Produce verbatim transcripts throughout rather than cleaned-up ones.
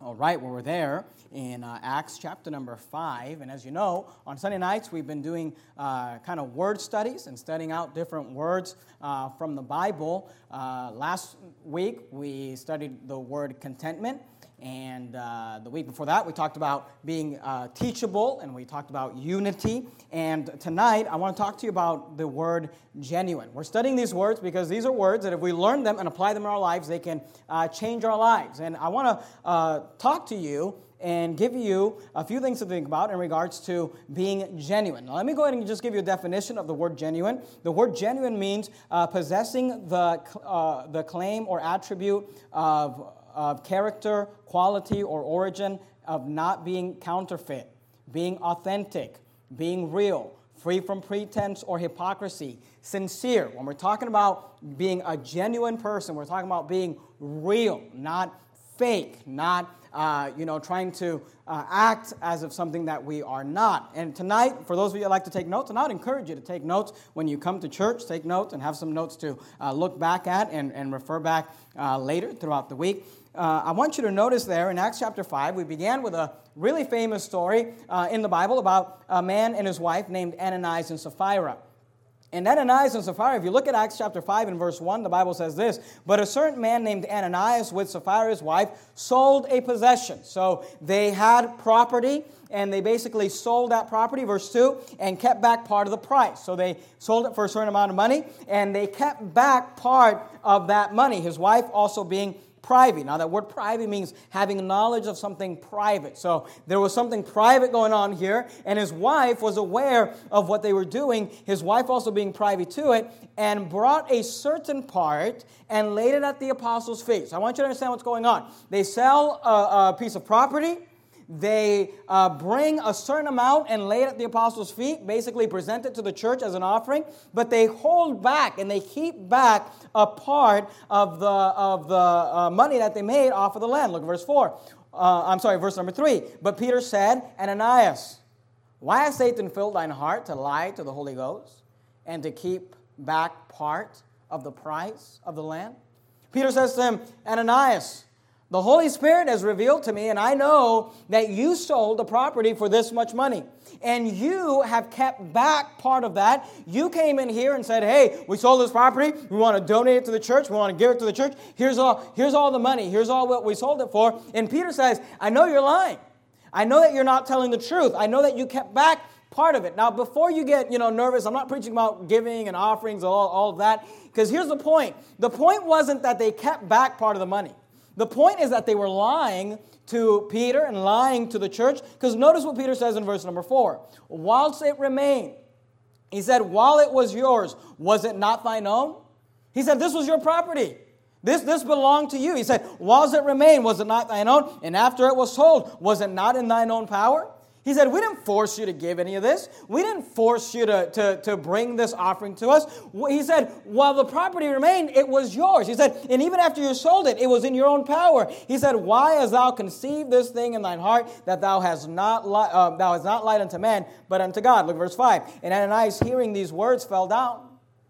All right, well, we're there in uh, Acts chapter number five. And as you know, on Sunday nights, we've been doing uh, kind of word studies and studying out different words uh, from the Bible. Uh, last week, we studied the word contentment. And uh, the week before that, we talked about being uh, teachable, and we talked about unity. And tonight, I want to talk to you about the word genuine. We're studying these words because these are words that if we learn them and apply them in our lives, they can uh, change our lives. And I want to uh, talk to you and give you a few things to think about in regards to being genuine. Now, let me go ahead and just give you a definition of the word genuine. The word genuine means uh, possessing the, uh, the claim or attribute of of character, quality, or origin of not being counterfeit, being authentic, being real, free from pretense or hypocrisy, sincere. When we're talking about being a genuine person, we're talking about being real, not fake, not uh, you know, trying to uh, act as if something that we are not. And tonight, for those of you that like to take notes, and I would encourage you to take notes when you come to church, take notes and have some notes to uh, look back at and, and refer back uh, later throughout the week. Uh, I want you to notice there in Acts chapter five, we began with a really famous story uh, in the Bible about a man and his wife named Ananias and Sapphira. And Ananias and Sapphira, if you look at Acts chapter five and verse one, the Bible says this, "But a certain man named Ananias with Sapphira's wife sold a possession." So they had property, and they basically sold that property, verse two, and kept back part of the price. So they sold it for a certain amount of money, and they kept back part of that money, his wife also being private. Now, that word private means having knowledge of something private. So there was something private going on here, and his wife was aware of what they were doing, his wife also being privy to it, and brought a certain part and laid it at the apostles' feet. So I want you to understand what's going on. They sell a, a piece of property. They uh, bring a certain amount and lay it at the apostles' feet, basically present it to the church as an offering, but they hold back and they keep back a part of the of the uh, money that they made off of the land. Look at verse four. Uh, I'm sorry, verse number three. "But Peter said, Ananias, why has Satan filled thine heart to lie to the Holy Ghost and to keep back part of the price of the land?" Peter says to him, "Ananias, the Holy Spirit has revealed to me, and I know that you sold the property for this much money. And you have kept back part of that. You came in here and said, hey, we sold this property. We want to donate it to the church. We want to give it to the church. Here's all, here's all the money. Here's all what we sold it for." And Peter says, I know you're lying. I know that you're not telling the truth. I know that you kept back part of it. Now, before you get, you know, nervous, I'm not preaching about giving and offerings, all, all of that. Because here's the point. The point wasn't that they kept back part of the money. The point is that they were lying to Peter and lying to the church. Because notice what Peter says in verse number four. "Whilst it remained," he said, "while it was yours, was it not thine own?" He said, this was your property. This, this belonged to you. He said, "Whilst it remained, was it not thine own? And after it was sold, was it not in thine own power?" He said, we didn't force you to give any of this. We didn't force you to, to, to bring this offering to us. He said, while the property remained, it was yours. He said, and even after you sold it, it was in your own power. He said, why hast thou conceived this thing in thine heart, that thou hast not li- uh, thou hast not lied unto man, but unto God? Look, verse five. "And Ananias, hearing these words, fell down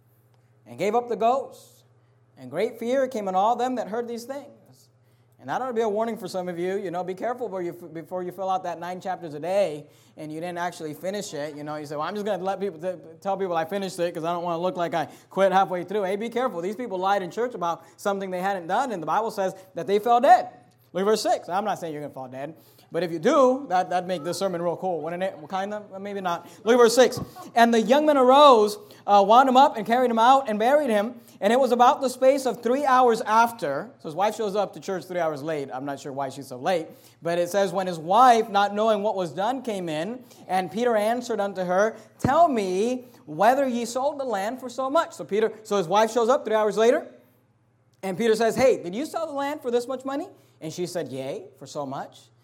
and gave up the ghost. And great fear came on all them that heard these things." And that ought to be a warning for some of you. You know, be careful before you, before you fill out that nine chapters a day and you didn't actually finish it. You know, you say, well, I'm just going to let people t- tell people I finished it because I don't want to look like I quit halfway through. Hey, be careful. These people lied in church about something they hadn't done, and the Bible says that they fell dead. Look at verse six. I'm not saying you're going to fall dead. But if you do, that, that'd make this sermon real cool, wouldn't it? Well, kind of, maybe not. Look at verse six. "And the young men arose, uh, wound him up, and carried him out, and buried him. And it was about the space of three hours after." So his wife shows up to church three hours late. I'm not sure why she's so late. But it says, "When his wife, not knowing what was done, came in, and Peter answered unto her, Tell me whether ye sold the land for so much." So Peter, so his wife shows up three hours later. And Peter says, "Hey, did you sell the land for this much money?" And she said, "Yea, for so much."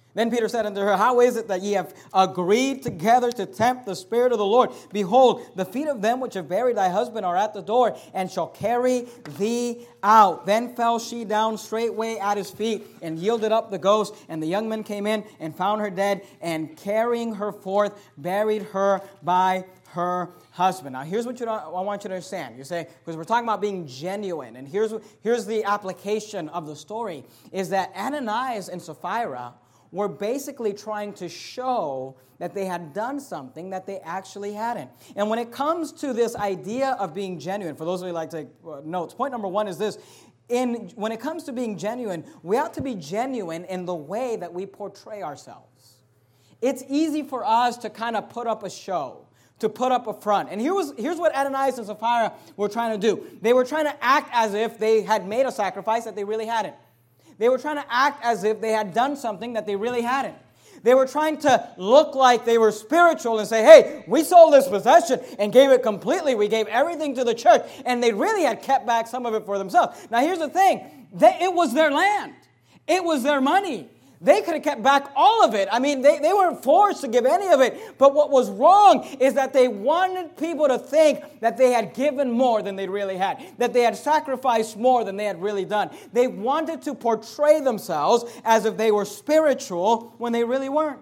Then Peter said unto her, How is it that ye have agreed together to tempt the Spirit of the Lord? Behold, the feet of them which have buried thy husband are at the door, and shall carry thee out. Then fell she down straightway at his feet, and yielded up the ghost. And the young men came in, and found her dead, and carrying her forth, buried her by her husband. Now, here's what you I want you to understand. You say, because we're talking about being genuine, and here's, here's the application of the story, is that Ananias and Sapphira were basically trying to show that they had done something that they actually hadn't. And when it comes to this idea of being genuine, for those of you who like to take notes, point number one is this. In, when it comes to being genuine, we ought to be genuine in the way that we portray ourselves. It's easy for us to kind of put up a show, to put up a front. And here was, here's what Ananias and Sapphira were trying to do. They were trying to act as if they had made a sacrifice that they really hadn't. They were trying to act as if they had done something that they really hadn't. They were trying to look like they were spiritual and say, hey, we sold this possession and gave it completely. We gave everything to the church. And they really had kept back some of it for themselves. Now, here's the thing. They, it was their land. It was their money. They could have kept back all of it. I mean, they, they weren't forced to give any of it. But what was wrong is that they wanted people to think that they had given more than they really had, that they had sacrificed more than they had really done. They wanted to portray themselves as if they were spiritual when they really weren't.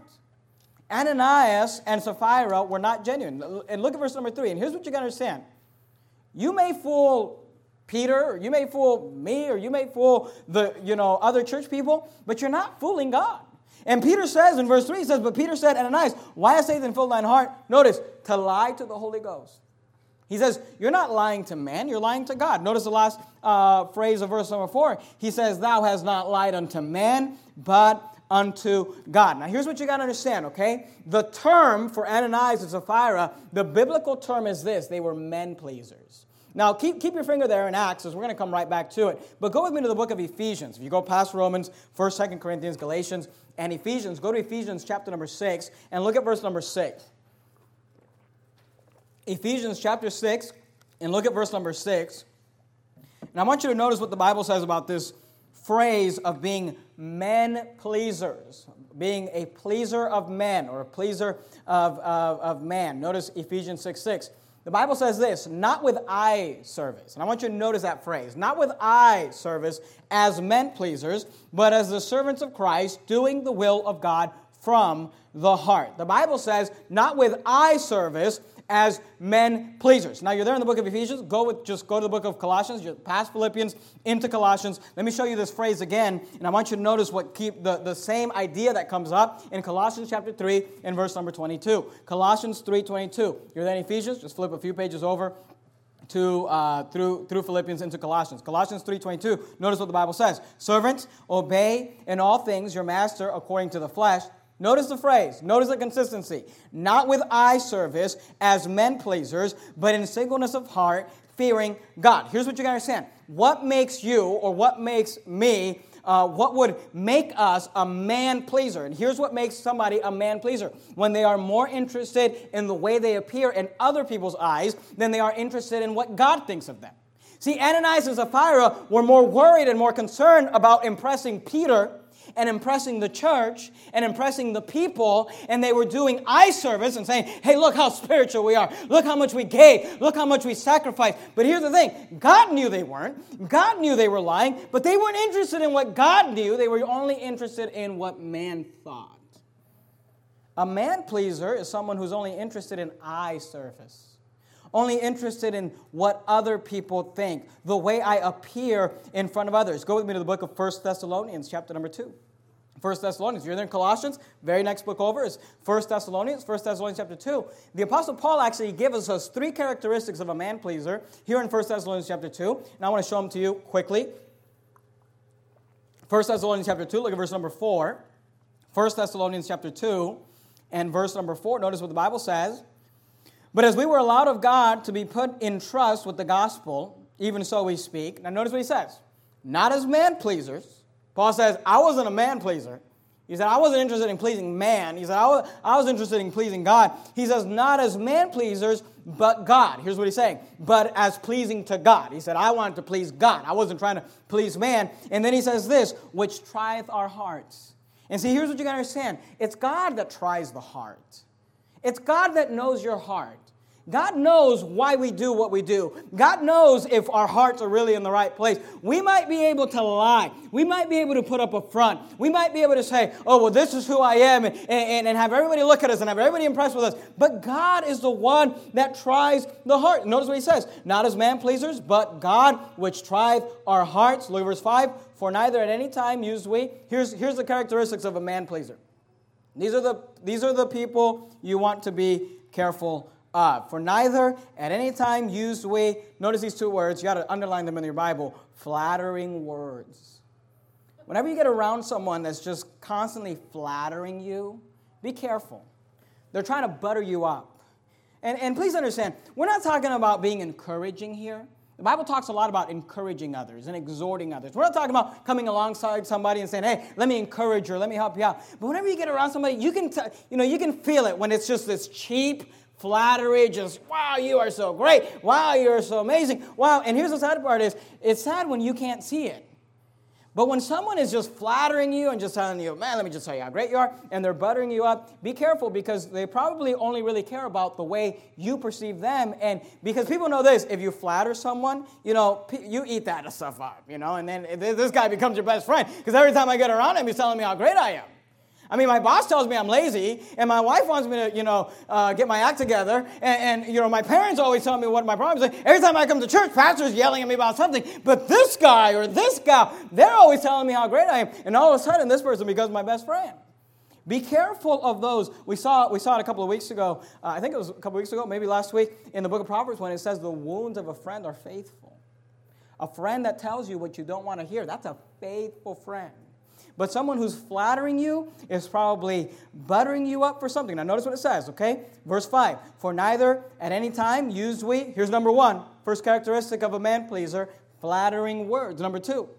Ananias and Sapphira were not genuine. And look at verse number three. And here's what you got to understand. You may fool Peter, or you may fool me, or you may fool the, you know, other church people, but you're not fooling God. And Peter says in verse three, he says, But Peter said, Ananias, why has Satan filled thine heart? Notice, to lie to the Holy Ghost. He says, you're not lying to man, you're lying to God. Notice the last uh, phrase of verse number four. He says, Thou hast not lied unto man, but unto God. Now, here's what you got to understand, okay? The term for Ananias and Sapphira, the biblical term is this. They were men pleasers. Now, keep, keep your finger there in Acts, as we're going to come right back to it. But go with me to the book of Ephesians. If you go past Romans, First, Second Corinthians, Galatians, and Ephesians, go to Ephesians chapter number six, and look at verse number six. Ephesians chapter six, and look at verse number six. And I want you to notice what the Bible says about this phrase of being men pleasers, being a pleaser of men, or a pleaser of, of, of man. Notice Ephesians six six. The Bible says this, not with eye service. And I want you to notice that phrase. Not with eye service as men pleasers, but as the servants of Christ, doing the will of God from the heart. The Bible says, not with eye service as men pleasers. Now, you're there in the book of Ephesians. Go with, just go to the book of Colossians. You're past Philippians into Colossians. Let me show you this phrase again, and I want you to notice what keep the, the same idea that comes up in Colossians chapter three and verse number twenty-two. Colossians three twenty-two. You're there in Ephesians. Just flip a few pages over to uh, through through Philippians into Colossians. Colossians three twenty-two. Notice what the Bible says. Servants, obey in all things your master according to the flesh. Notice the phrase. Notice the consistency. Not with eye service as men pleasers, but in singleness of heart, fearing God. Here's what you got to understand. What makes you, or what makes me, uh, what would make us a man pleaser? And here's what makes somebody a man pleaser. When they are more interested in the way they appear in other people's eyes than they are interested in what God thinks of them. See, Ananias and Sapphira were more worried and more concerned about impressing Peter and impressing the church and impressing the people, and they were doing eye service and saying, hey, look how spiritual we are. Look how much we gave. Look how much we sacrificed. But here's the thing. God knew they weren't. God knew they were lying, but they weren't interested in what God knew. They were only interested in what man thought. A man pleaser is someone who's only interested in eye service. Only interested in what other people think, the way I appear in front of others. Go with me to the book of First Thessalonians, chapter number two. First Thessalonians, you're there in Colossians, very next book over is First Thessalonians, First Thessalonians chapter two. The Apostle Paul actually gives us three characteristics of a man pleaser here in First Thessalonians chapter two, and I want to show them to you quickly. First Thessalonians chapter two, look at verse number four. First Thessalonians chapter two and verse number four, notice what the Bible says. But as we were allowed of God to be put in trust with the gospel, even so we speak. Now notice what he says. Not as man pleasers. Paul says, I wasn't a man pleaser. He said, I wasn't interested in pleasing man. He said, I was, I was interested in pleasing God. He says, not as man pleasers, but God. Here's what he's saying. But as pleasing to God. He said, I wanted to please God. I wasn't trying to please man. And then he says this, which trieth our hearts. And see, here's what you got to understand. It's God that tries the heart. It's God that knows your heart. God knows why we do what we do. God knows if our hearts are really in the right place. We might be able to lie. We might be able to put up a front. We might be able to say, oh, well, this is who I am, and, and, and have everybody look at us and have everybody impressed with us. But God is the one that tries the heart. Notice what he says. Not as man-pleasers, but God which trieth our hearts. Look at verse five. For neither at any time used we. Here's, here's the characteristics of a man-pleaser. These are the, these are the people you want to be careful Uh, for neither at any time used we, notice these two words, you got to underline them in your Bible, flattering words. Whenever you get around someone that's just constantly flattering you, be careful. They're trying to butter you up. And, and please understand, we're not talking about being encouraging here. The Bible talks a lot about encouraging others and exhorting others. We're not talking about coming alongside somebody and saying, hey, let me encourage you, or let me help you out. But whenever you get around somebody, you can, t- you know, you can feel it when it's just this cheap flattery, just, wow, you are so great. Wow, you are so amazing. Wow, and here's the sad part is, it's sad when you can't see it. But when someone is just flattering you and just telling you, man, let me just tell you how great you are, and they're buttering you up, be careful because they probably only really care about the way you perceive them. And because people know this, if you flatter someone, you know, you eat that stuff up, you know, and then this guy becomes your best friend because every time I get around him, he's telling me how great I am. I mean, my boss tells me I'm lazy, and my wife wants me to, you know, uh, get my act together, and, and, you know, my parents always tell me what my problems are. Every time I come to church, pastor's yelling at me about something, but this guy or this gal, they're always telling me how great I am, and all of a sudden, this person becomes my best friend. Be careful of those. We saw, we saw it a couple of weeks ago, uh, I think it was a couple of weeks ago, maybe last week, in the book of Proverbs, when it says the wounds of a friend are faithful. A friend that tells you what you don't want to hear, that's a faithful friend. But someone who's flattering you is probably buttering you up for something. Now notice what it says, okay? Verse five. For neither at any time used we, here's number one, first characteristic of a man-pleaser, flattering words. Number two,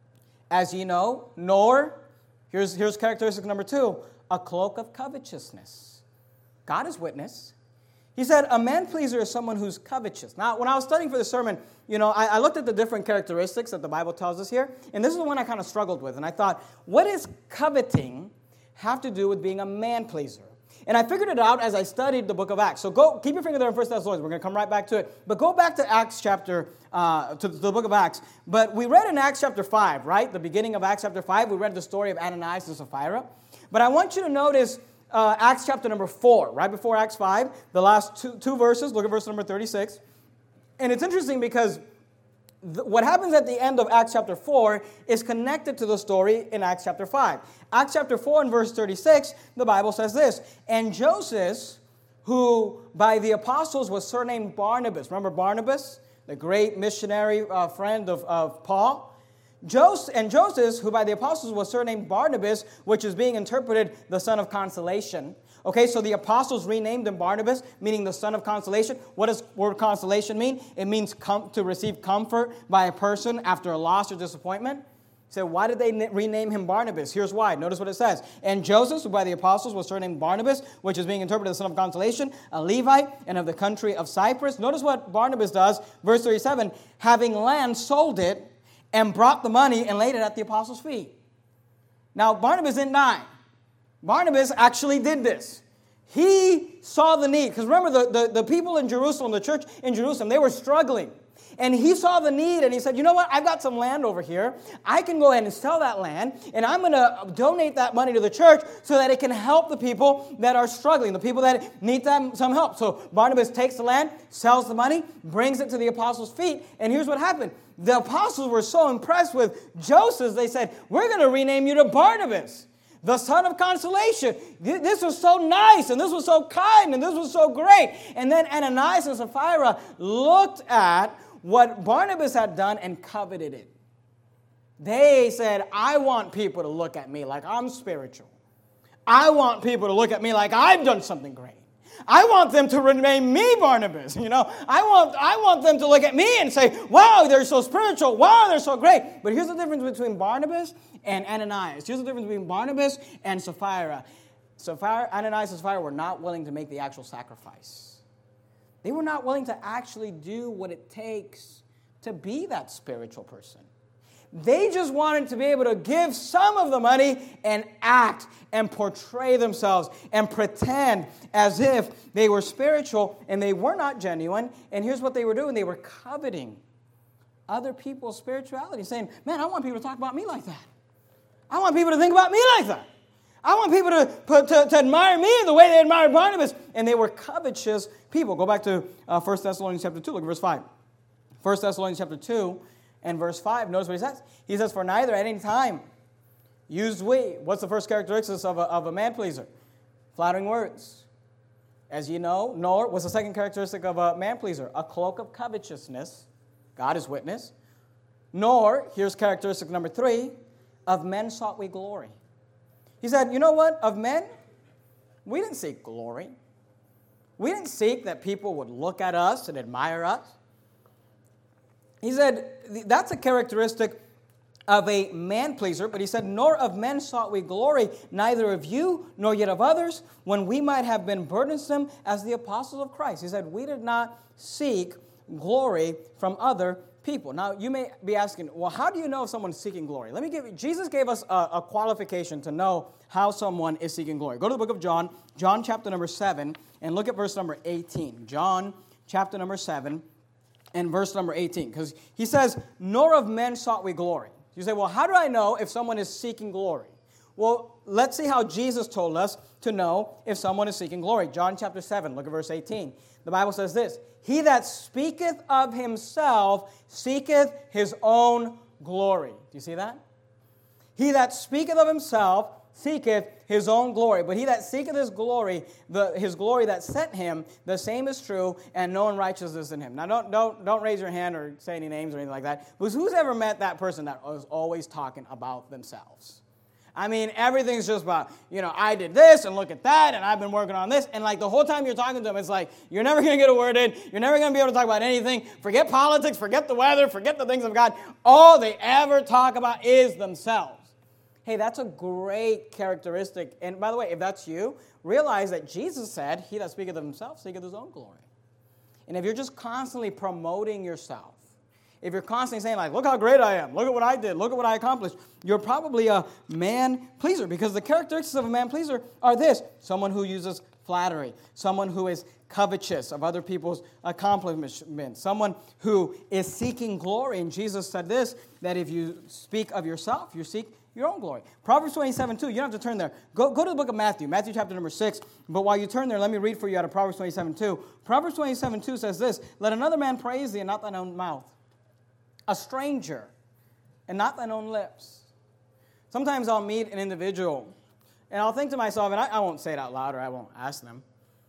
as ye know, nor, here's, here's characteristic number two, a cloak of covetousness. God is witness. He said, a man-pleaser is someone who's covetous. Now, when I was studying for the sermon, you know, I, I looked at the different characteristics that the Bible tells us here, and this is the one I kind of struggled with. And I thought, what does coveting have to do with being a man-pleaser? And I figured it out as I studied the book of Acts. So go, keep your finger there in First Thessalonians. We're going to come right back to it. But go back to Acts chapter, uh, to the book of Acts. But we read in Acts chapter five, right? The beginning of Acts chapter five, we read the story of Ananias and Sapphira. But I want you to notice Uh, Acts chapter number four, right before Acts five, the last two, two verses. Look at verse number thirty-six. And it's interesting because th- what happens at the end of Acts chapter four is connected to the story in Acts chapter five. Acts chapter four and verse thirty-six, the Bible says this, and Joseph, who by the apostles was surnamed Barnabas. Remember Barnabas, the great missionary uh, friend of, of Paul? Joseph, and Joseph, who by the apostles was surnamed Barnabas, which is being interpreted the son of consolation. Okay, so the apostles renamed him Barnabas, meaning the son of consolation. What does word consolation mean? It means com- to receive comfort by a person after a loss or disappointment. So why did they rename him Barnabas? Here's why. Notice what it says. And Joseph, who by the apostles was surnamed Barnabas, which is being interpreted the son of consolation, a Levite, and of the country of Cyprus. Notice what Barnabas does. Verse thirty-seven, having land, sold it, and brought the money and laid it at the apostles' feet. Now, Barnabas didn't die. Barnabas actually did this. He saw the need. Because remember, the, the, the people in Jerusalem, the church in Jerusalem, they were struggling. And he saw the need, and he said, you know what? I've got some land over here. I can go ahead and sell that land, and I'm going to donate that money to the church so that it can help the people that are struggling, the people that need them, some help. So Barnabas takes the land, sells the money, brings it to the apostles' feet, and here's what happened. The apostles were so impressed with Joseph, they said, we're going to rename you to Barnabas, the son of consolation. This was so nice, and this was so kind, and this was so great. And then Ananias and Sapphira looked at what Barnabas had done and coveted it. They said, I want people to look at me like I'm spiritual. I want people to look at me like I've done something great. I want them to rename me Barnabas, you know. I want, I want them to look at me and say, wow, they're so spiritual. Wow, they're so great. But here's the difference between Barnabas and Ananias. Here's the difference between Barnabas and Sapphira. Sapphira, Ananias and Sapphira were not willing to make the actual sacrifice. They were not willing to actually do what it takes to be that spiritual person. They just wanted to be able to give some of the money and act and portray themselves and pretend as if they were spiritual, and they were not genuine. And here's what they were doing. They were coveting other people's spirituality, saying, man, I want people to talk about me like that. I want people to think about me like that. I want people to, to, to admire me the way they admired Barnabas. And they were covetous people. Go back to uh, First Thessalonians chapter two. Look at verse five. First Thessalonians chapter two and verse five. Notice what he says. He says, for neither at any time used we. What's the first characteristic of a, of a man-pleaser? Flattering words. As you know, nor, what's the second characteristic of a man-pleaser? A cloak of covetousness. God is witness. Nor, here's characteristic number three, of men sought we glory. He said, you know what? Of men, we didn't seek glory. We didn't seek that people would look at us and admire us. He said, that's a characteristic of a man-pleaser, but he said, nor of men sought we glory, neither of you, nor yet of others, when we might have been burdensome as the apostles of Christ. He said, we did not seek glory from other people. Now, you may be asking, well, how do you know if someone's seeking glory? Let me give you, Jesus gave us a, a qualification to know how someone is seeking glory. Go to the book of John, John chapter number seven, and look at verse number eighteen. John chapter number seven and verse number eighteen, because he says, nor of men sought we glory. You say, well, how do I know if someone is seeking glory? Well, let's see how Jesus told us to know if someone is seeking glory. John chapter seven, look at verse eighteen. The Bible says this, he that speaketh of himself seeketh his own glory. Do you see that? He that speaketh of himself seeketh his own glory. But he that seeketh his glory, the, his glory that sent him, the same is true, and no unrighteousness in him. Now, don't, don't, don't raise your hand or say any names or anything like that. Because who's ever met that person that was always talking about themselves? I mean, everything's just about, you know, I did this, and look at that, and I've been working on this. And, like, the whole time you're talking to them, it's like, you're never going to get a word in. You're never going to be able to talk about anything. Forget politics. Forget the weather. Forget the things of God. All they ever talk about is themselves. Hey, that's a great characteristic. And, by the way, if that's you, realize that Jesus said, he that speaketh of himself seeketh his own glory. And if you're just constantly promoting yourself, if you're constantly saying, like, look how great I am, look at what I did, look at what I accomplished, you're probably a man-pleaser, because the characteristics of a man-pleaser are this: someone who uses flattery, someone who is covetous of other people's accomplishments, someone who is seeking glory. And Jesus said this, that if you speak of yourself, you seek your own glory. Proverbs twenty-seven two, you don't have to turn there. Go, go to the book of Matthew, Matthew chapter number six. But while you turn there, let me read for you out of Proverbs twenty-seven two. Proverbs twenty-seven two says this, let another man praise thee and not thine own mouth, a stranger, and not thine own lips. Sometimes I'll meet an individual, and I'll think to myself, and I, I won't say it out loud, or I won't ask them,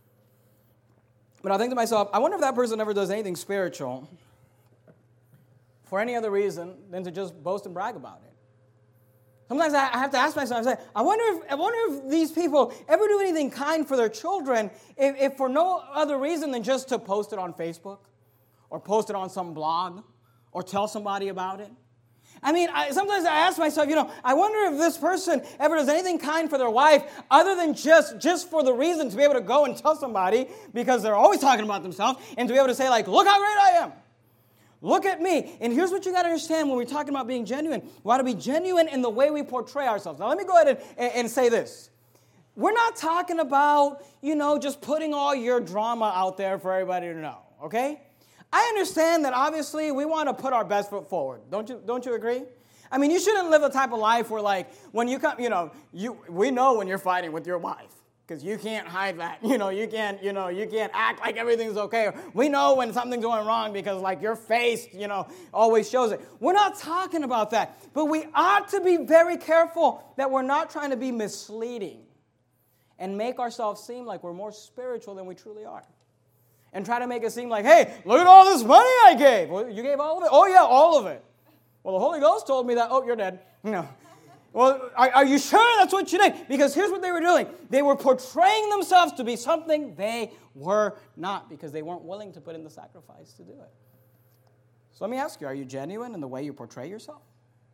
but I'll think to myself, I wonder if that person ever does anything spiritual for any other reason than to just boast and brag about it. Sometimes I have to ask myself, I say, I wonder if I wonder if these people ever do anything kind for their children, if, if for no other reason than just to post it on Facebook, or post it on some blog, or tell somebody about it. I mean, I, sometimes I ask myself, you know, I wonder if this person ever does anything kind for their wife other than just, just for the reason to be able to go and tell somebody, because they're always talking about themselves, and to be able to say, like, look how great I am. Look at me. And here's what you got to understand when we're talking about being genuine. We ought to be genuine in the way we portray ourselves. Now, let me go ahead and, and, and say this. We're not talking about, you know, just putting all your drama out there for everybody to know, okay? I understand that obviously we want to put our best foot forward. Don't you, don't you agree? I mean, you shouldn't live a type of life where, like, when you come, you know, you we know when you're fighting with your wife, because you can't hide that. You know, you can't, you know, you can't act like everything's okay. We know when something's going wrong because, like, your face, you know, always shows it. We're not talking about that. But we ought to be very careful that we're not trying to be misleading and make ourselves seem like we're more spiritual than we truly are. And try to make it seem like, hey, look at all this money I gave. Well, you gave all of it? Oh, yeah, all of it. Well, the Holy Ghost told me that. Oh, you're dead. No. Well, are, are you sure that's what you did? Because here's what they were doing. They were portraying themselves to be something they were not, because they weren't willing to put in the sacrifice to do it. So let me ask you, are you genuine in the way you portray yourself?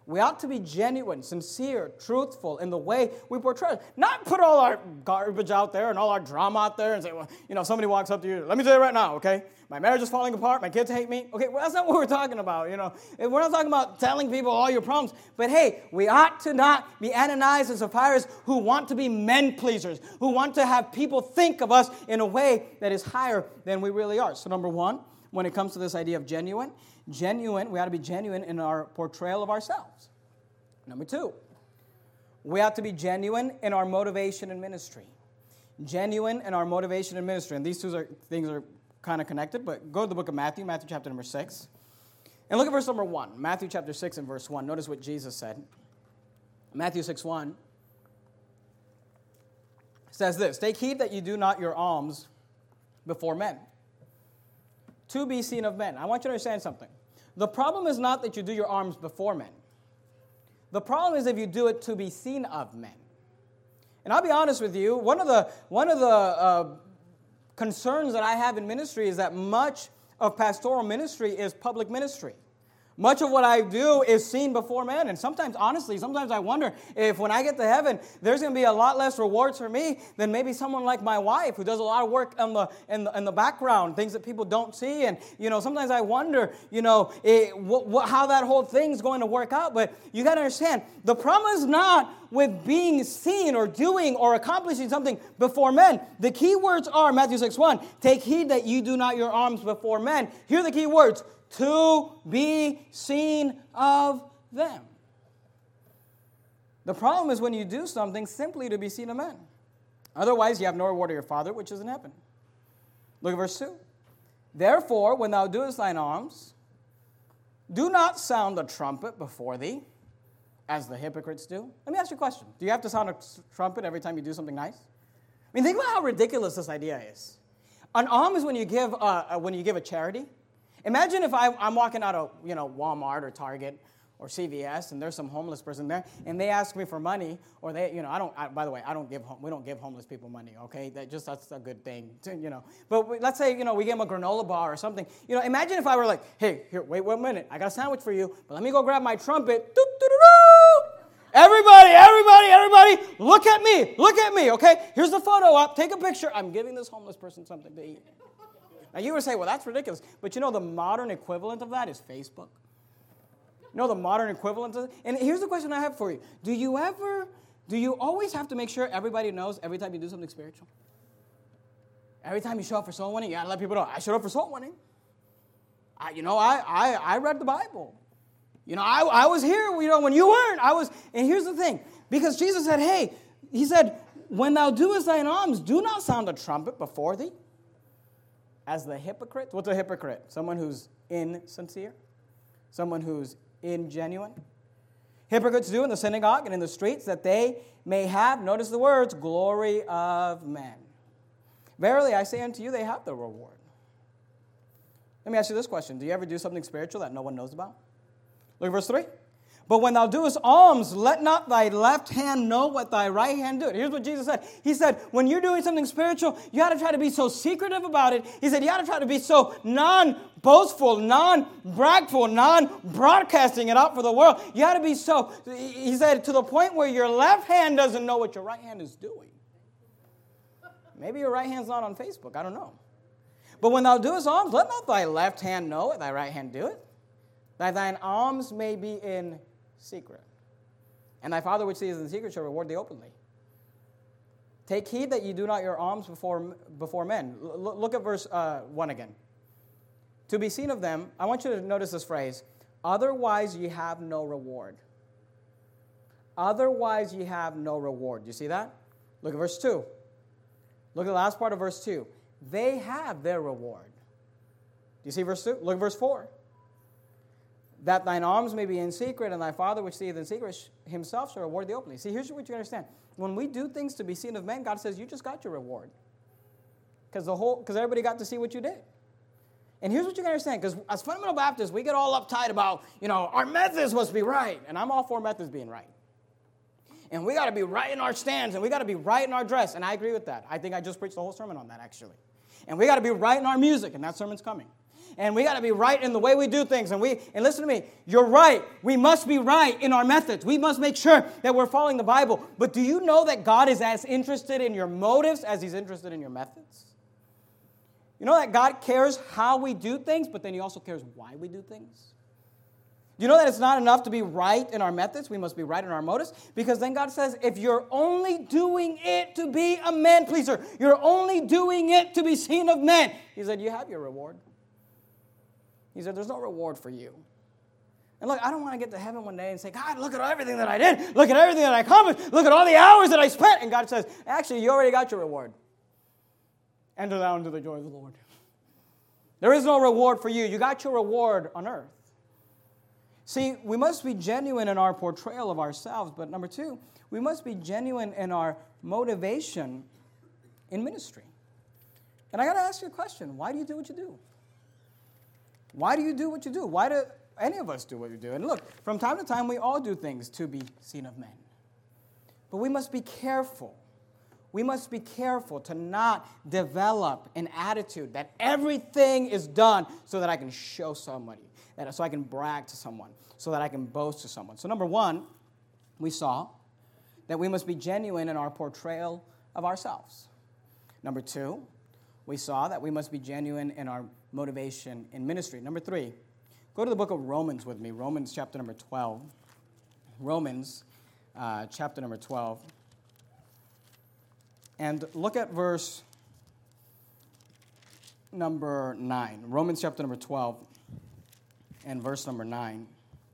We ought to be genuine, sincere, truthful in the way we portray it. Not put all our garbage out there and all our drama out there and say, well, you know, somebody walks up to you, let me tell you right now, okay? My marriage is falling apart, my kids hate me. Okay, well, that's not what we're talking about, you know. We're not talking about telling people all your problems. But hey, we ought to not be Ananias and Sapphira who want to be men pleasers, who want to have people think of us in a way that is higher than we really are. So number one, when it comes to this idea of genuine, genuine, we ought to be genuine in our portrayal of ourselves. Number two, we ought to be genuine in our motivation and ministry. Genuine in our motivation and ministry. And these two are, things are kind of connected, but go to the book of Matthew, Matthew chapter number six. And look at verse number one. Matthew chapter six and verse one. Notice what Jesus said. Matthew six one says this, take heed that you do not your alms before men, to be seen of men. I want you to understand something. The problem is not that you do your alms before men. The problem is if you do it to be seen of men. And I'll be honest with you, one of the one of the uh, concerns that I have in ministry is that much of pastoral ministry is public ministry. Much of what I do is seen before men. And sometimes, honestly, sometimes I wonder if when I get to heaven, there's going to be a lot less rewards for me than maybe someone like my wife who does a lot of work in the, in the, in the background, things that people don't see. And, you know, sometimes I wonder, you know, it, what, what, how that whole thing's going to work out. But you got to understand, the problem is not with being seen or doing or accomplishing something before men. The key words are, Matthew six one, take heed that you do not your alms before men. Here are the key words. To be seen of them. The problem is when you do something simply to be seen of men. Otherwise, you have no reward of your Father, which is in heaven. Look at verse two. Therefore, when thou doest thine alms, do not sound the trumpet before thee, as the hypocrites do. Let me ask you a question. Do you have to sound a trumpet every time you do something nice? I mean, think about how ridiculous this idea is. An alms is when you give a, when you give a charity. Imagine if I, I'm walking out of, you know, Walmart or Target or C V S, and there's some homeless person there, and they ask me for money, or they, you know, I don't. I, by the way, I don't give. We don't give homeless people money. Okay, that just that's a good thing, to, you know. But we, let's say, you know, we give them a granola bar or something. You know, imagine if I were like, hey, here, wait one minute, I got a sandwich for you, but let me go grab my trumpet. Doo, doo, doo, doo. Everybody, everybody, everybody, look at me, look at me. Okay, here's the photo up. Take a picture. I'm giving this homeless person something to eat. Now, you would say, well, that's ridiculous. But you know the modern equivalent of that is Facebook. You know the modern equivalent of it? And here's the question I have for you. Do you ever, do you always have to make sure everybody knows every time you do something spiritual? Every time you show up for soul winning, you got to let people know, I showed up for soul winning. I, you know, I, I, I read the Bible. You know, I, I was here, you know, when you weren't. I was, and here's the thing. Because Jesus said, hey, he said, when thou doest thine alms, do not sound a trumpet before thee. As the hypocrite. What's a hypocrite? Someone who's insincere. Someone who's ingenuine. Hypocrites do in the synagogue and in the streets that they may have, notice the words, glory of men. Verily, I say unto you, they have the reward. Let me ask you this question. Do you ever do something spiritual that no one knows about? Look at verse three. But when thou doest alms, let not thy left hand know what thy right hand doeth. Here's what Jesus said. He said, when you're doing something spiritual, you got to try to be so secretive about it. He said, you got to try to be so non-boastful, non-bragful, non-broadcasting it out for the world. You got to be so, he said, to the point where your left hand doesn't know what your right hand is doing. Maybe your right hand's not on Facebook. I don't know. But when thou doest alms, let not thy left hand know what thy right hand doeth, that thine alms may be in secret. And thy Father which seeth in secret shall reward thee openly. Take heed that ye do not your alms before, before men. L- look at verse uh, one again. To be seen of them, I want you to notice this phrase, otherwise ye have no reward. Otherwise ye have no reward. Do you see that? Look at verse two. Look at the last part of verse two. They have their reward. Do you see verse two? Look at verse four. That thine alms may be in secret, and thy Father which seeth in secret himself shall reward thee openly. See, here's what you understand. When we do things to be seen of men, God says, you just got your reward. Because the whole, because everybody got to see what you did. And here's what you got to understand. Because as fundamental Baptists, we get all uptight about, you know, our methods must be right. And I'm all for methods being right. And we got to be right in our stands, and we got to be right in our dress. And I agree with that. I think I just preached the whole sermon on that, actually. And we got to be right in our music, and that sermon's coming. and we got to be right in the way we do things. And we and listen to me, you're right. We must be right in our methods. We must make sure that we're following the Bible. But do you know that God is as interested in your motives as He's interested in your methods? You know that God cares how we do things, but then He also cares why we do things? Do you know that it's not enough to be right in our methods? We must be right in our motives. Because then God says, if you're only doing it to be a man pleaser, you're only doing it to be seen of men, He said, you have your reward. He said, there's no reward for you. And look, I don't want to get to heaven one day and say, God, look at everything that I did. Look at everything that I accomplished. Look at all the hours that I spent. And God says, actually, you already got your reward. Enter thou into the joy of the Lord. There is no reward for you. You got your reward on earth. See, we must be genuine in our portrayal of ourselves, but number two, we must be genuine in our motivation in ministry. And I got to ask you a question. Why do you do what you do? Why do you do what you do? Why do any of us do what we do? And look, from time to time, we all do things to be seen of men. But we must be careful. We must be careful to not develop an attitude that everything is done so that I can show somebody, that so I can brag to someone, so that I can boast to someone. So number one, we saw that we must be genuine in our portrayal of ourselves. Number two, we saw that we must be genuine in our motivation in ministry. Number three, go to the book of Romans with me, Romans chapter number twelve. Romans uh, chapter number twelve. And look at verse number nine. Romans chapter number twelve and verse number nine.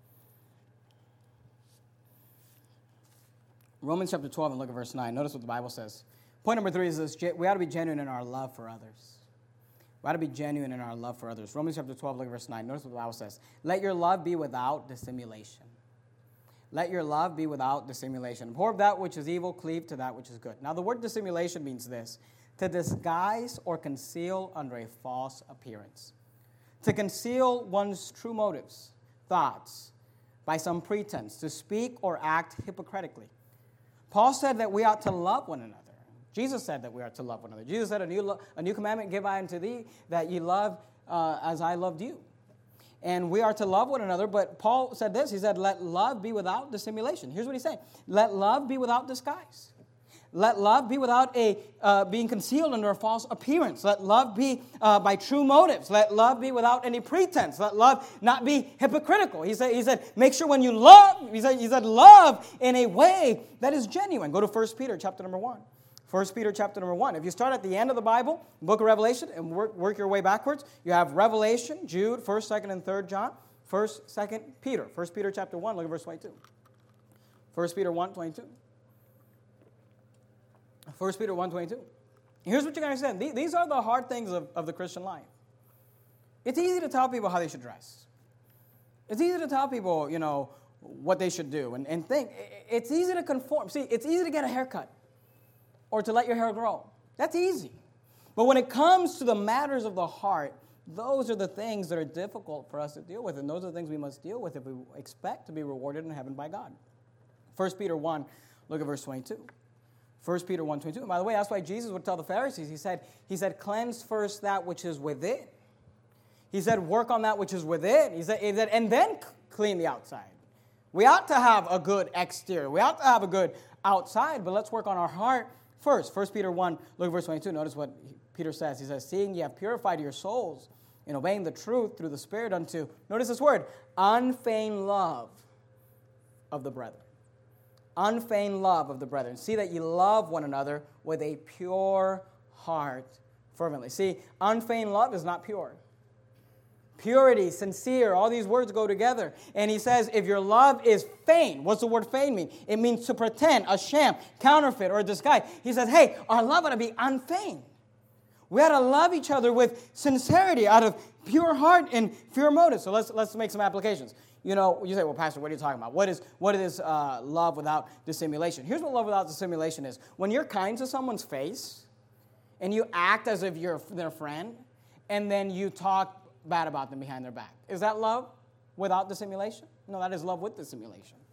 Romans chapter twelve and look at verse nine. Notice what the Bible says. Point number three is this: we ought to be genuine in our love for others. We ought to be genuine in our love for others. Romans chapter twelve, look at verse nine. Notice what the Bible says. Let your love be without dissimulation. Let your love be without dissimulation. Abhor that which is evil, cleave to that which is good. Now, the word dissimulation means this: to disguise or conceal under a false appearance. To conceal one's true motives, thoughts, by some pretense. To speak or act hypocritically. Paul said that we ought to love one another. Jesus said that we are to love one another. Jesus said, a new, lo- a new commandment give I unto thee, that ye love uh, as I loved you. And we are to love one another, but Paul said this. He said, let love be without dissimulation. Here's what he's saying. Let love be without disguise. Let love be without a uh, being concealed under a false appearance. Let love be uh, by true motives. Let love be without any pretense. Let love not be hypocritical. He said, he said make sure when you love, he said, he said, love in a way that is genuine. Go to First Peter chapter number one. First Peter chapter number one. If you start at the end of the Bible, book of Revelation, and work, work your way backwards, you have Revelation, Jude, first, second, and third John, first, second Peter. First Peter chapter one, look at verse twenty-two. First Peter one, twenty-two. First Peter one, twenty-two. Here's what you got to understand. These are the hard things of, of the Christian life. It's easy to tell people how they should dress. It's easy to tell people, you know, what they should do and, and think. It's easy to conform. See, it's easy to get a haircut. Or to let your hair grow. That's easy. But when it comes to the matters of the heart, those are the things that are difficult for us to deal with. And those are the things we must deal with if we expect to be rewarded in heaven by God. First Peter one, look at verse twenty-two. First Peter one, twenty-two. And by the way, that's why Jesus would tell the Pharisees, he said, he said, cleanse first that which is within. He said, work on that which is within. He said, he said and then clean the outside. We ought to have a good exterior. We ought to have a good outside, but let's work on our heart first. First Peter one, look at verse twenty-two. Notice what Peter says. He says, seeing ye have purified your souls in obeying the truth through the Spirit unto, notice this word, unfeigned love of the brethren. Unfeigned love of the brethren. See that ye love one another with a pure heart fervently. See, unfeigned love is not pure. Purity, sincere, all these words go together. And he says, if your love is feigned, what's the word feigned mean? It means to pretend, a sham, counterfeit, or a disguise. He says, hey, our love ought to be unfeigned. We ought to love each other with sincerity, out of pure heart and pure motive. So let's let's make some applications. You know, you say, well, Pastor, what are you talking about? What is what is uh, love without dissimulation? Here's what love without dissimulation is. When you're kind to someone's face, and you act as if you're their friend, and then you talk bad about them behind their back. Is that love without dissimulation? No, that is love with dissimulation.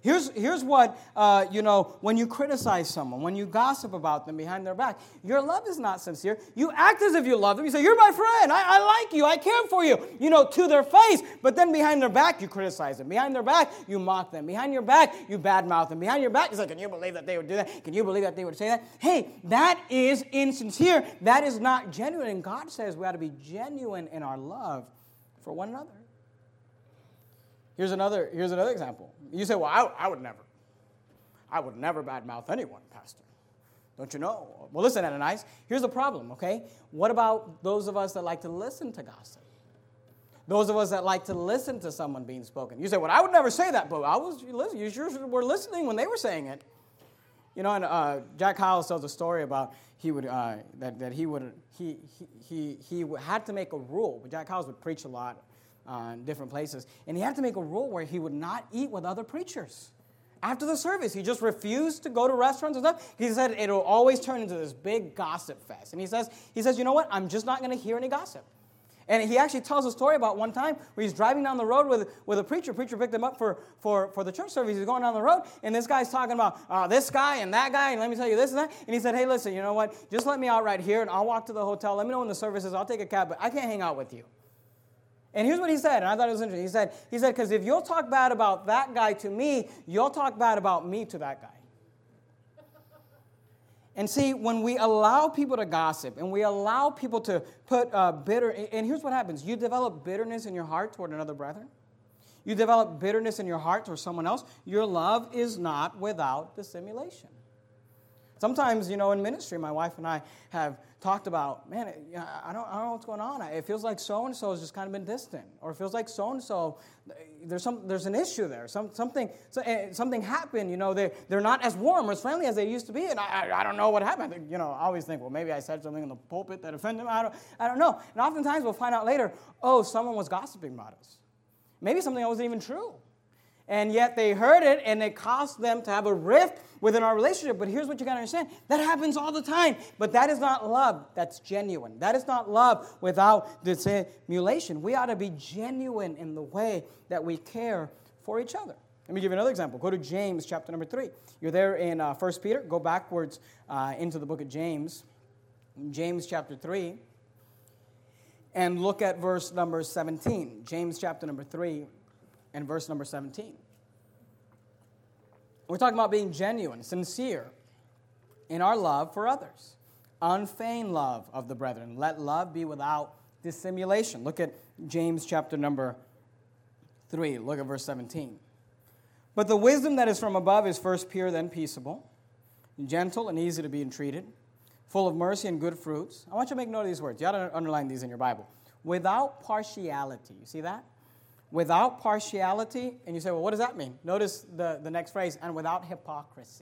Here's, here's what, uh, you know, when you criticize someone, when you gossip about them behind their back, your love is not sincere. You act as if you love them. You say, you're my friend. I, I like you. I care for you, you know, to their face. But then behind their back, you criticize them. Behind their back, you mock them. Behind your back, you badmouth them. Behind your back, it's like, can you believe that they would do that? Can you believe that they would say that? Hey, that is insincere. That is not genuine. And God says we ought to be genuine in our love for one another. Here's another, here's another example. You say, well, I, I would never. I would never badmouth anyone, Pastor. Don't you know? Well, listen, Ananias, here's the problem, okay? What about those of us that like to listen to gossip? Those of us that like to listen to someone being spoken. You say, well, I would never say that, but I was, listen, you sure were listening when they were saying it. You know, and uh, Jack Hyles tells a story about he would, uh, that, that he would, he, he, he, he had to make a rule. Jack Hyles would preach a lot. Uh, in different places. And he had to make a rule where he would not eat with other preachers. After the service, he just refused to go to restaurants and stuff. He said it'll always turn into this big gossip fest. And he says, he says, you know what? I'm just not going to hear any gossip. And he actually tells a story about one time where he's driving down the road with, with a preacher. Preacher picked him up for, for, for the church service. He's going down the road, and this guy's talking about uh, this guy and that guy, and let me tell you this and that. And he said, hey, listen, you know what? Just let me out right here, and I'll walk to the hotel. Let me know when the service is. I'll take a cab, but I can't hang out with you. And here's what he said, and I thought it was interesting. He said, he said, because if you'll talk bad about that guy to me, you'll talk bad about me to that guy. And see, when we allow people to gossip, and we allow people to put uh, bitter, and here's what happens. You develop bitterness in your heart toward another brother. You develop bitterness in your heart toward someone else. Your love is not without dissimulation. Sometimes, you know, in ministry, my wife and I have talked about, man, I don't, I don't know what's going on. It feels like so-and-so has just kind of been distant. Or it feels like so-and-so, there's some, there's an issue there. Some, something something happened, you know, they, they're not as warm or as friendly as they used to be. And I, I don't know what happened. I think, you know, I always think, well, maybe I said something in the pulpit that offended them. I don't, I don't know. And oftentimes we'll find out later, oh, someone was gossiping about us. Maybe something that wasn't even true. And yet they heard it, and it caused them to have a rift within our relationship. But here's what you got to understand. That happens all the time. But that is not love that's genuine. That is not love without dissimulation. We ought to be genuine in the way that we care for each other. Let me give you another example. Go to James chapter number three. You're there in uh, First Peter. Go backwards uh, into the book of James. James chapter three. And look at verse number seventeen. James chapter number three. And verse number seventeen. We're talking about being genuine, sincere in our love for others. Unfeigned love of the brethren. Let love be without dissimulation. Look at James chapter number three. Look at verse seventeen. But the wisdom that is from above is first pure, then peaceable, gentle and easy to be entreated, full of mercy and good fruits. I want you to make note of these words. You ought to underline these in your Bible. Without partiality. You see that? Without partiality, and you say, well, what does that mean? Notice the, the next phrase, and without hypocrisy.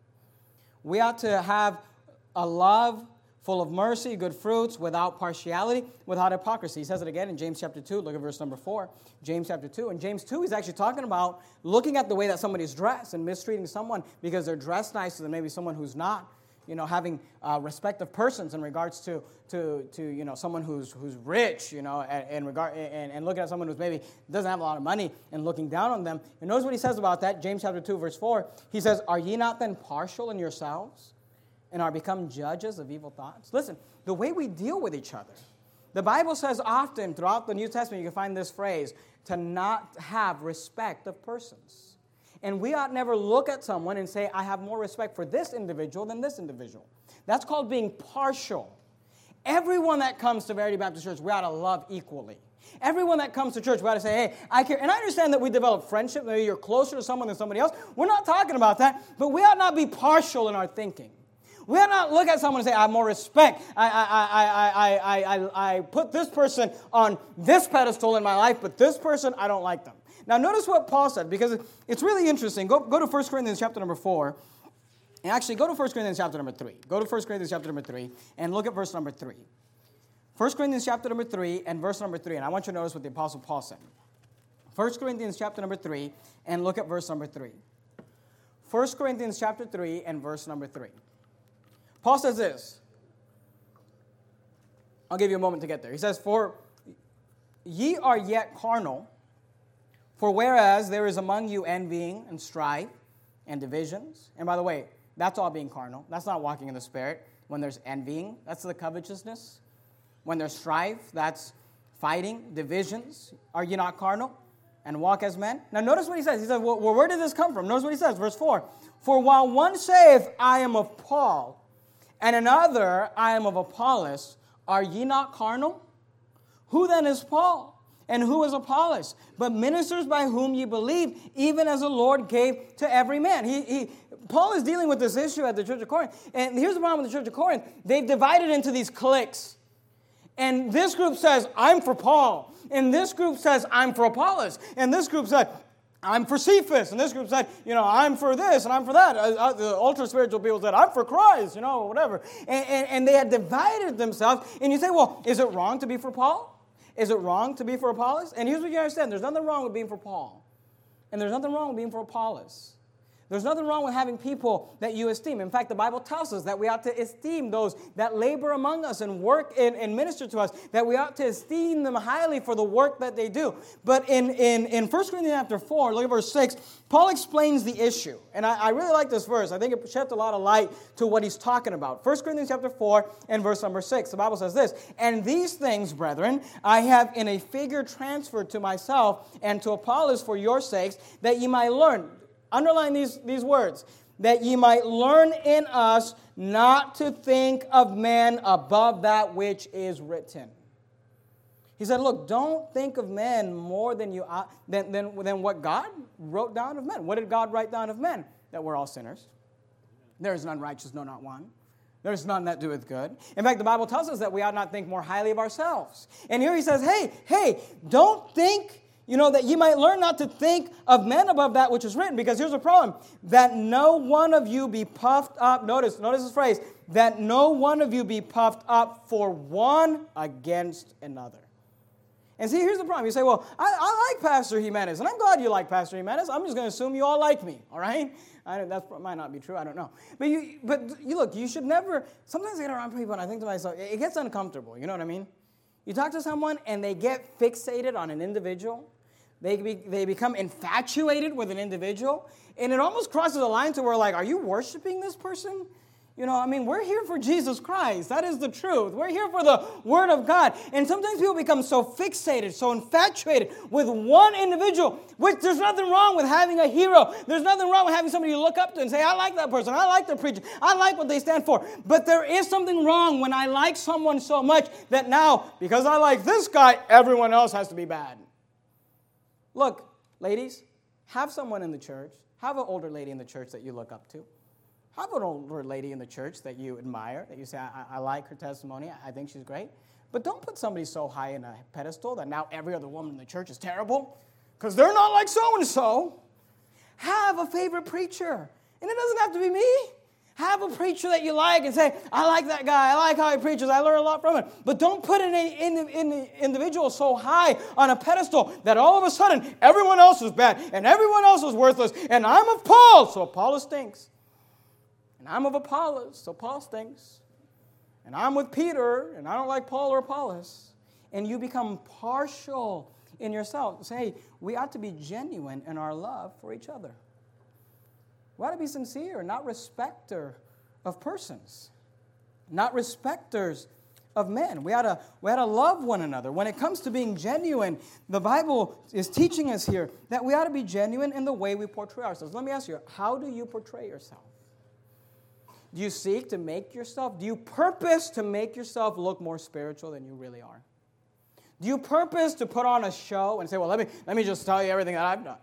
We ought to have a love full of mercy, good fruits, without partiality, without hypocrisy. He says it again in James chapter two. Look at verse number four. James chapter two. In James two, he's actually talking about looking at the way that somebody's dressed and mistreating someone because they're dressed nicer than maybe someone who's not. You know, having uh, respect of persons in regards to, to, to you know, someone who's who's rich, you know, and, and, regard, and, and looking at someone who's maybe doesn't have a lot of money and looking down on them. And notice what he says about that, James chapter two, verse four. He says, are ye not then partial in yourselves and are become judges of evil thoughts? Listen, the way we deal with each other. The Bible says often throughout the New Testament, you can find this phrase, to not have respect of persons. And we ought never look at someone and say, I have more respect for this individual than this individual. That's called being partial. Everyone that comes to Verity Baptist Church, we ought to love equally. Everyone that comes to church, we ought to say, hey, I care. And I understand that we develop friendship. Maybe you're closer to someone than somebody else. We're not talking about that. But we ought not be partial in our thinking. We ought not look at someone and say, I have more respect. I, I, I, I, I, I, I put this person on this pedestal in my life, but this person, I don't like them. Now, notice what Paul said, because it's really interesting. Go, go to First Corinthians chapter number four. And actually, go to First Corinthians chapter number three. Go to First Corinthians chapter number three and look at verse number three. First Corinthians chapter number three and verse number three. And I want you to notice what the Apostle Paul said. First Corinthians chapter number three and look at verse number three. First Corinthians chapter three and verse number three. Paul says this. I'll give you a moment to get there. He says, for ye are yet carnal, For whereas there is among you envying and strife and divisions, and by the way, that's all being carnal. That's not walking in the Spirit. When there's envying, that's the covetousness. When there's strife, that's fighting, divisions. Are you not carnal? And walk as men? Now notice what he says. He says, well, where did this come from? Notice what he says, verse four. For while one saith, I am of Paul, and another, I am of Apollos, are ye not carnal? Who then is Paul? And who is Apollos? But ministers by whom ye believe, even as the Lord gave to every man. He, he, Paul is dealing with this issue at the church of Corinth. And here's the problem with the church of Corinth. They've divided into these cliques. And this group says, I'm for Paul. And this group says, I'm for Apollos. And this group said, I'm for Cephas. And this group said, you know, I'm for this and I'm for that. Uh, uh, the ultra-spiritual people said, I'm for Christ, you know, whatever. And, and, and they had divided themselves. And you say, well, is it wrong to be for Paul? Is it wrong to be for Apollos? And here's what you understand. There's nothing wrong with being for Paul. And there's nothing wrong with being for Apollos. There's nothing wrong with having people that you esteem. In fact, the Bible tells us that we ought to esteem those that labor among us and work and, and minister to us, that we ought to esteem them highly for the work that they do. But in, in, in First Corinthians chapter four, look at verse six, Paul explains the issue. And I, I really like this verse. I think it sheds a lot of light to what he's talking about. First Corinthians chapter four and verse number six, the Bible says this, and these things, brethren, I have in a figure transferred to myself and to Apollos for your sakes, that ye might learn. Underline these, these words. That ye might learn in us not to think of men above that which is written. He said, look, don't think of men more than, you, than, than, than what God wrote down of men. What did God write down of men? That we're all sinners. There is none righteous, no, not one. There is none that doeth good. In fact, the Bible tells us that we ought not think more highly of ourselves. And here he says, hey, hey, don't think, you know, that ye might learn not to think of men above that which is written. Because here's the problem. That no one of you be puffed up. Notice, notice this phrase. That no one of you be puffed up for one against another. And see, here's the problem. You say, well, I, I like Pastor Jimenez. And I'm glad you like Pastor Jimenez. I'm just going to assume you all like me. All right? I, that might not be true. I don't know. But you, but you look, you should never, sometimes I get around people and I think to myself, it gets uncomfortable. You know what I mean? You talk to someone and they get fixated on an individual. They, be, they become infatuated with an individual. And it almost crosses a line to where, like, are you worshiping this person? You know, I mean, we're here for Jesus Christ. That is the truth. We're here for the Word of God. And sometimes people become so fixated, so infatuated with one individual, which there's nothing wrong with having a hero. There's nothing wrong with having somebody you look up to and say, I like that person. I like their preacher. I like what they stand for. But there is something wrong when I like someone so much that now, because I like this guy, everyone else has to be bad. Look, ladies, have someone in the church, have an older lady in the church that you look up to. Have an older lady in the church that you admire, that you say, I, I like her testimony, I think she's great. But don't put somebody so high in a pedestal that now every other woman in the church is terrible, because they're not like so-and-so. Have a favorite preacher. And it doesn't have to be me. Have a preacher that you like and say, I like that guy. I like how he preaches. I learn a lot from him. But don't put an in, in, in individual so high on a pedestal that all of a sudden everyone else is bad and everyone else is worthless. And I'm of Paul, so Apollos stinks. And I'm of Apollos, so Paul stinks. And I'm with Peter, and I don't like Paul or Apollos. And you become partial in yourself. Say, hey, we ought to be genuine in our love for each other. We ought to be sincere, not respecter of persons, not respecters of men. We ought to, we ought to love one another. When it comes to being genuine, the Bible is teaching us here that we ought to be genuine in the way we portray ourselves. Let me ask you, how do you portray yourself? Do you seek to make yourself, do you purpose to make yourself look more spiritual than you really are? Do you purpose to put on a show and say, well, let me, let me just tell you everything that I've done?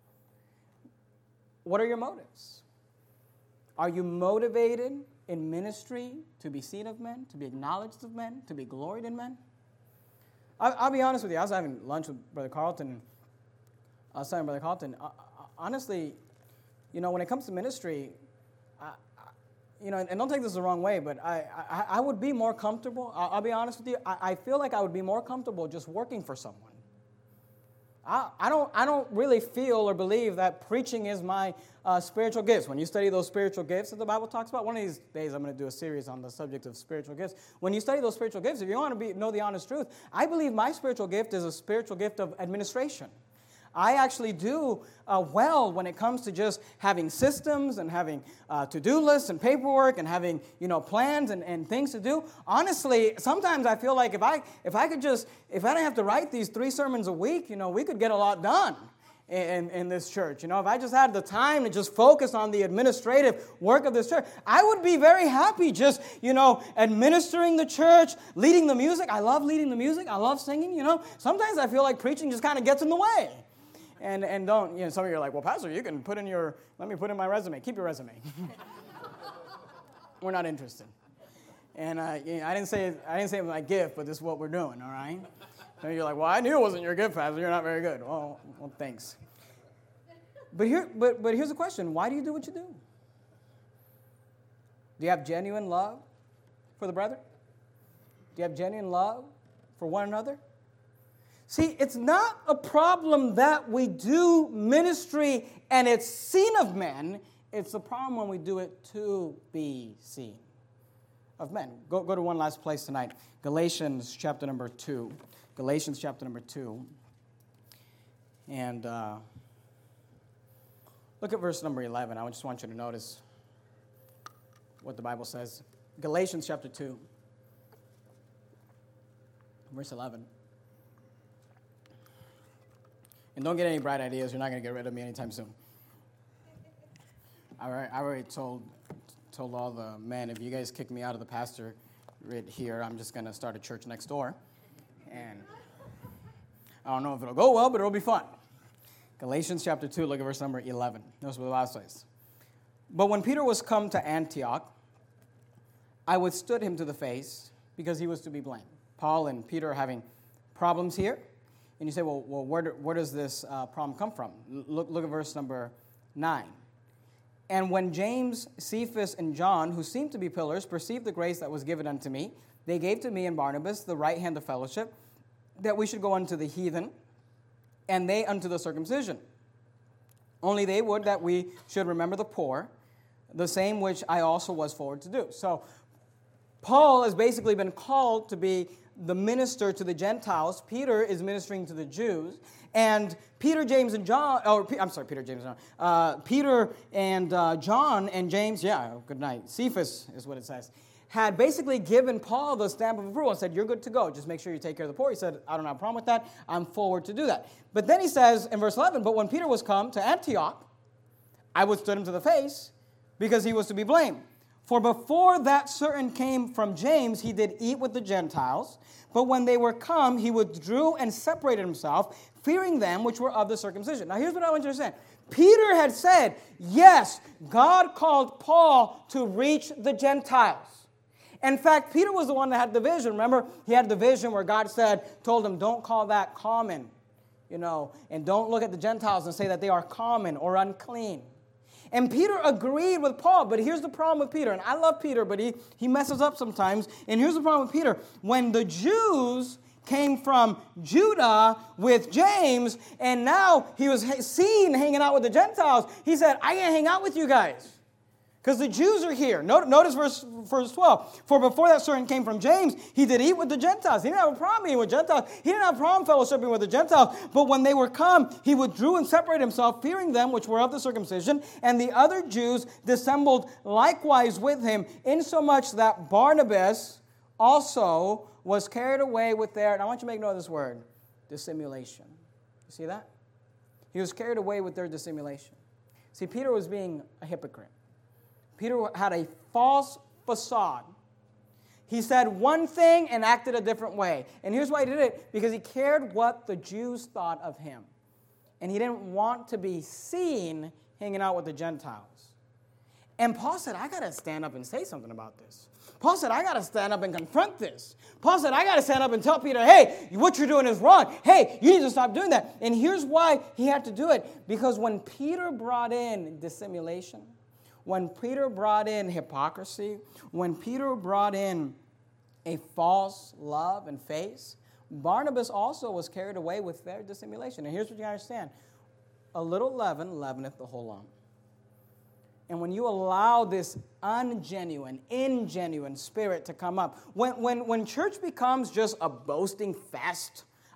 What are your motives? Are you motivated in ministry to be seen of men, to be acknowledged of men, to be gloried in men? I'll, I'll be honest with you. I was having lunch with Brother Carlton. I was telling Brother Carlton, I, I, honestly, you know, when it comes to ministry, I, I, you know, and, and don't take this the wrong way, but I, I, I would be more comfortable. I'll, I'll be honest with you. I, I feel like I would be more comfortable just working for someone. I, I don't I don't really feel or believe that preaching is my uh, spiritual gifts. When you study those spiritual gifts that the Bible talks about, one of these days I'm going to do a series on the subject of spiritual gifts. When you study those spiritual gifts, if you want to be, know the honest truth, I believe my spiritual gift is a spiritual gift of administration. I actually do uh, well when it comes to just having systems and having uh, to-do lists and paperwork and having, you know, plans and, and things to do. Honestly, sometimes I feel like if I if I could just, if I didn't have to write these three sermons a week, you know, we could get a lot done in, in this church. You know, if I just had the time to just focus on the administrative work of this church, I would be very happy just, you know, administering the church, leading the music. I love leading the music. I love singing, you know. Sometimes I feel like preaching just kind of gets in the way. And and don't, you know, some of you are like, well, Pastor, you can put in your, let me put in my resume. Keep your resume. We're not interested. And uh, you know, I didn't say I didn't say it was my gift, but this is what we're doing, all right? So you're like, well, I knew it wasn't your gift, Pastor. You're not very good. Well, well, thanks. But here, but but here's the question: why do you do what you do? Do you have genuine love for the brethren? Do you have genuine love for one another? See, it's not a problem that we do ministry and it's seen of men. It's a problem when we do it to be seen of men. Go, go to one last place tonight. Galatians chapter number two. Galatians chapter number two. And uh, look at verse number eleven. I just want you to notice what the Bible says. Galatians chapter two. Verse eleven. And don't get any bright ideas. You're not going to get rid of me anytime soon. I already, I already told told all the men, if you guys kick me out of the pastorate here, I'm just going to start a church next door. And I don't know if it'll go well, but it'll be fun. Galatians chapter two, look at verse number eleven. Notice what the Bible says. But when Peter was come to Antioch, I withstood him to the face because he was to be blamed. Paul and Peter are having problems here. And you say, well, well where, do, where does this uh, problem come from? Look, look at verse number nine. And when James, Cephas, and John, who seemed to be pillars, perceived the grace that was given unto me, they gave to me and Barnabas the right hand of fellowship, that we should go unto the heathen, and they unto the circumcision. Only they would that we should remember the poor, the same which I also was forward to do. So Paul has basically been called to be the minister to the Gentiles. Peter is ministering to the Jews. And Peter, James, and John, or I'm sorry, Peter, James, and John. Uh, Peter and uh, John and James, yeah, good night. Cephas is what it says, had basically given Paul the stamp of approval and said, you're good to go. Just make sure you take care of the poor. He said, I don't have a problem with that. I'm forward to do that. But then he says in verse eleven, but when Peter was come to Antioch, I withstood him to the face because he was to be blamed. For before that certain came from James, he did eat with the Gentiles. But when they were come, he withdrew and separated himself, fearing them which were of the circumcision. Now here's what I want you to understand. Peter had said, yes, God called Paul to reach the Gentiles. In fact, Peter was the one that had the vision. Remember, he had the vision where God said, told him, don't call that common, you know, and don't look at the Gentiles and say that they are common or unclean. And Peter agreed with Paul, but here's the problem with Peter. And I love Peter, but he, he messes up sometimes. And here's the problem with Peter. When the Jews came from Judah with James, and now he was seen hanging out with the Gentiles, he said, I can't hang out with you guys because the Jews are here. Notice verse, verse twelve. For before that certain came from James, he did eat with the Gentiles. He didn't have a problem eating with Gentiles. He didn't have a problem fellowshipping with the Gentiles. But when they were come, he withdrew and separated himself, fearing them which were of the circumcision. And the other Jews dissembled likewise with him, insomuch that Barnabas also was carried away with their, and I want you to make note of this word, dissimulation. You see that? He was carried away with their dissimulation. See, Peter was being a hypocrite. Peter had a false facade. He said one thing and acted a different way. And here's why he did it. Because he cared what the Jews thought of him. And he didn't want to be seen hanging out with the Gentiles. And Paul said, I got to stand up and say something about this. Paul said, I got to stand up and confront this. Paul said, I got to stand up and tell Peter, hey, what you're doing is wrong. Hey, you need to stop doing that. And here's why he had to do it. Because when Peter brought in dissimulation, when Peter brought in hypocrisy, when Peter brought in a false love and face, Barnabas also was carried away with their dissimulation. And here's what you understand. A little leaven leaveneth the whole lump. And when you allow this ungenuine, ingenuine spirit to come up, when, when, when church becomes just a boasting fest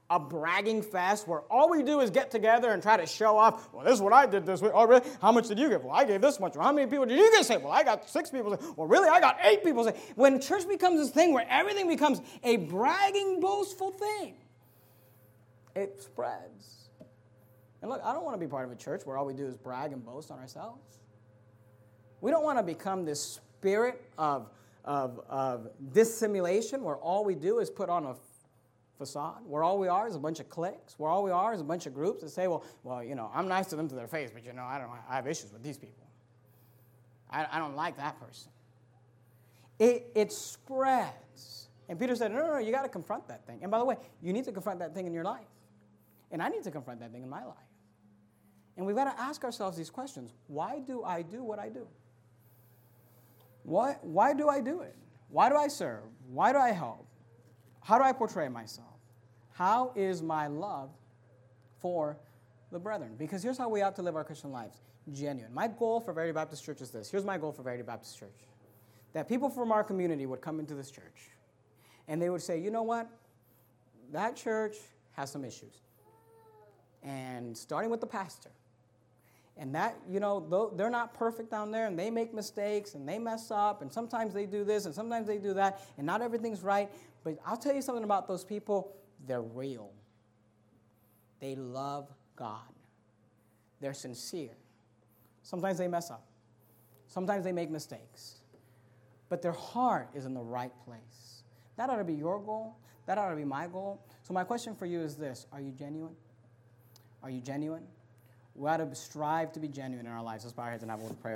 a bragging fest where all we do is get together and try to show off, well, this is what I did this week. Oh, really? How much did you give? Well, I gave this much. Well, how many people did you get saved? Well, I got six people saved. Well, really? I got eight people saved. When church becomes this thing where everything becomes a bragging, boastful thing, it spreads. And look, I don't want to be part of a church where all we do is brag and boast on ourselves. We don't want to become this spirit of, of, of dissimulation where all we do is put on a facade, where all we are is a bunch of cliques, where all we are is a bunch of groups that say, well, well, you know, I'm nice to them to their face, but, you know, I don't. I have issues with these people. I, I don't like that person. It, it spreads. And Peter said, no, no, no, you got to confront that thing. And by the way, you need to confront that thing in your life. And I need to confront that thing in my life. And we've got to ask ourselves these questions. Why do I do what I do? Why, why do I do it? Why do I serve? Why do I help? How do I portray myself? How is my love for the brethren? Because here's how we ought to live our Christian lives. Genuine. My goal for Verity Baptist Church is this. Here's my goal for Verity Baptist Church. That people from our community would come into this church and they would say, you know what? That church has some issues. And starting with the pastor. And that, you know, they're not perfect down there, and they make mistakes, and they mess up, and sometimes they do this, and sometimes they do that, and not everything's right. But I'll tell you something about those people. They're real. They love God. They're sincere. Sometimes they mess up. Sometimes they make mistakes. But their heart is in the right place. That ought to be your goal. That ought to be my goal. So my question for you is this. Are you genuine? Are you genuine? We ought to strive to be genuine in our lives. Let's bow our heads and have a little prayer.